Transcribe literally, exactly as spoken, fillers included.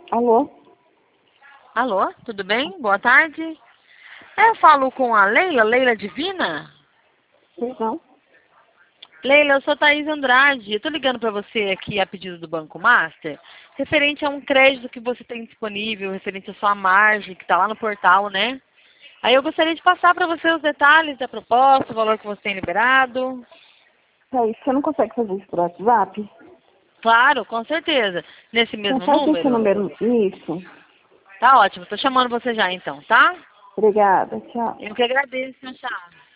Alô? Alô, tudo bem? Boa tarde. Eu falo com a Leila, Leila Divina? Perdão? Leila, eu sou Thaís Andrade. Eu tô ligando para você aqui a pedido do Banco Master, referente a um crédito que você tem disponível, referente à sua margem, que está lá no portal, né? Aí eu gostaria de passar para você os detalhes da proposta, o valor que você tem liberado. Thaís, você não consegue fazer isso por WhatsApp? Claro, com certeza. Nesse Então mesmo faz esse número? número nisso. Tá ótimo, tô chamando você já então, tá? Obrigada, tchau. Eu que agradeço, tchau.